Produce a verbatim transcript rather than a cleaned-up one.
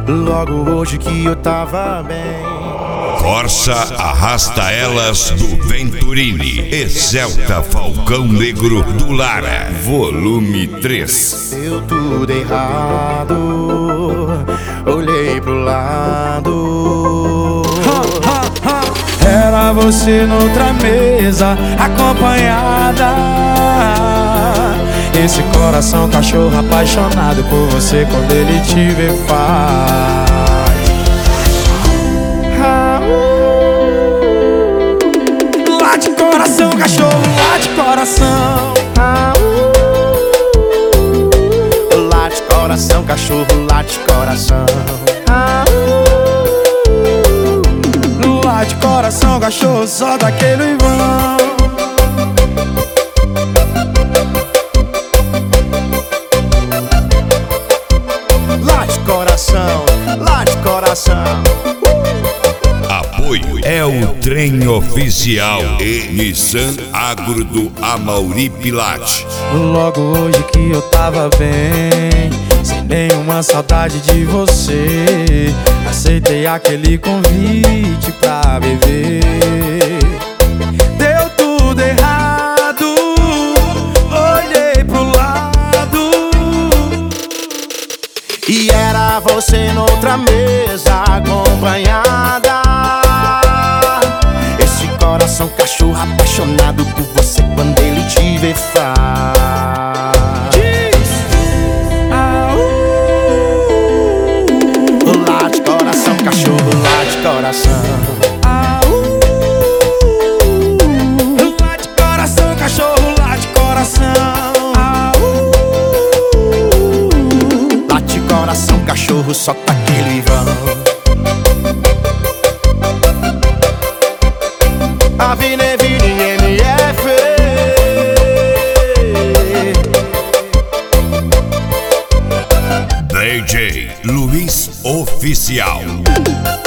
Logo hoje que eu tava bem. Corsa Arrasta Elas do Venturini, Excelta Falcão Negro do Lara, volume três. Deu tudo errado, olhei pro lado. Era você noutra mesa, acompanhada. Esse coração cachorro apaixonado por você, quando ele te vê faz. Late coração, cachorro, late coração. Late coração, cachorro, late coração. Late coração, cachorro, só daquele vão. Late coração, late coração. Apoio é o trem oficial e Nissan Agro do Amauri Pilate. Logo hoje que eu tava bem, sem nenhuma saudade de você, aceitei aquele convite pra beber. Deu tudo errado, olhei pro lado e era você noutra mesa, acompanhada. Esse coração cachorro apaixonado por você, quando ele te vê faz. Late coração, cachorro, late coração. Late coração, cachorro, late coração. Late coração, cachorro, só tá aquele vão. Avenida M F D J Luiz Oficial.